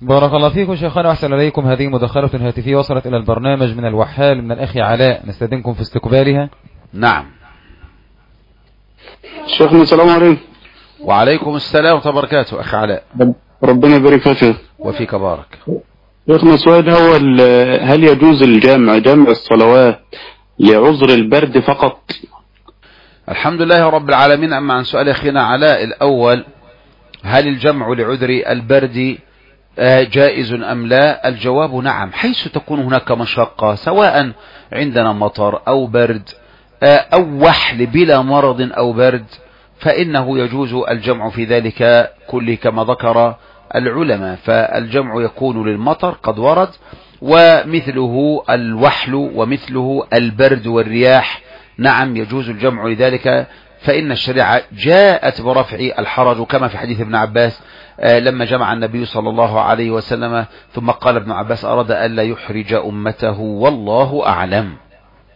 بارك الله فيكم شيخنا وأحسن إليكم. هذه مداخلة هاتفية وصلت إلى البرنامج من الوحال من الأخ علاء، نستأذنكم في استقبالها. نعم. شيخنا السلام عليكم. وعليكم السلام ورحمة الله وبركاته. أخ علاء ربنا يبارك فيك. وفيك بارك. شيخنا السؤال هو هل يجوز جمع الصلوات لعذر البرد فقط؟ الحمد لله رب العالمين. أما عن سؤال أخينا علاء الأول، هل الجمع لعذر البرد جائز أم لا؟ الجواب نعم، حيث تكون هناك مشقة، سواء عندنا مطر أو برد أو وحل بلا مرض أو برد، فإنه يجوز الجمع في ذلك كله كما ذكر العلماء. فالجمع يكون للمطر قد ورد، ومثله الوحل ومثله البرد والرياح، نعم يجوز الجمع لذلك، فإن الشريعة جاءت برفع الحرج، كما في حديث ابن عباس لما جمع النبي صلى الله عليه وسلم ثم قال ابن عباس أراد ألا يحرج أمته والله أعلم.